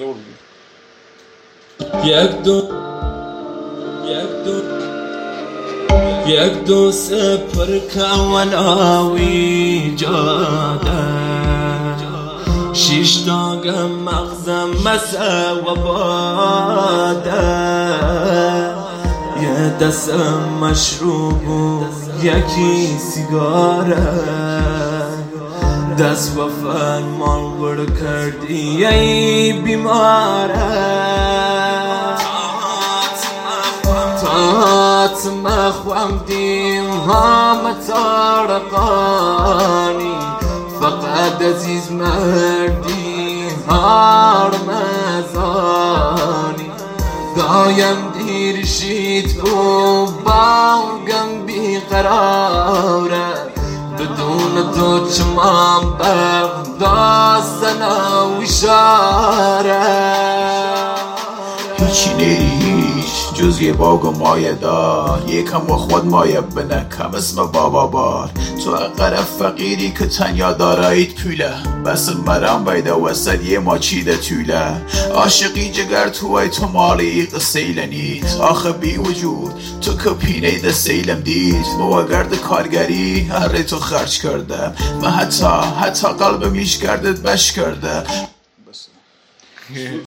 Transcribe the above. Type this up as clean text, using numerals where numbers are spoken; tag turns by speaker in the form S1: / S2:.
S1: یک دو سه پرکه ولاوی جاده شیش تاگه مغزم مسه و باده یه دست مشروب و یکی سیگاره دست و فرمان ور کردی ای بیماره تات مخوام دیم همه تارقانی فقط عزیز مردی هار مزانی دایم دیر شید و باغم بیقراره بدون تو چمام برق داستن و اشاره
S2: هیچی نیست جز یه باگ و مایه دار یکم و خود مایه بنه کم اسم بابا بار تو اقرب فقیری که تنیا دارایید پوله بس مرم بیده وسط یه ما چیده توله عاشقی جگر توی تو مالی قسیل نید آخه بی وجود تو که پینه ده سیلم دید موگرد کارگری هر تو خرج کرده من حتی قلبم ایش گردت بش کرده